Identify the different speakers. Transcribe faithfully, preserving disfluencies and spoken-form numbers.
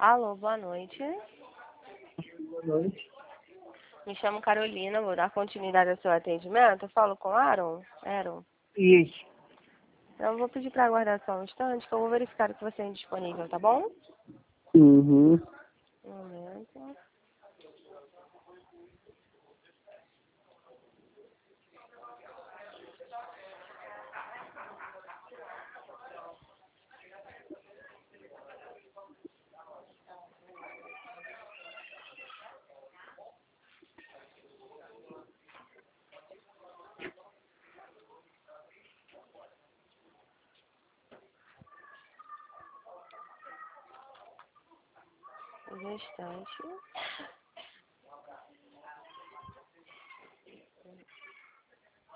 Speaker 1: Alô, boa noite.
Speaker 2: Boa noite.
Speaker 1: Me chamo Carolina, vou dar continuidade ao seu atendimento. Eu falo com Aaron? Aaron.
Speaker 2: Isso.
Speaker 1: Então, eu vou pedir para aguardar só um instante, que eu vou verificar que você é indisponível, tá bom?
Speaker 2: Uhum.
Speaker 1: Um momento. Um instante.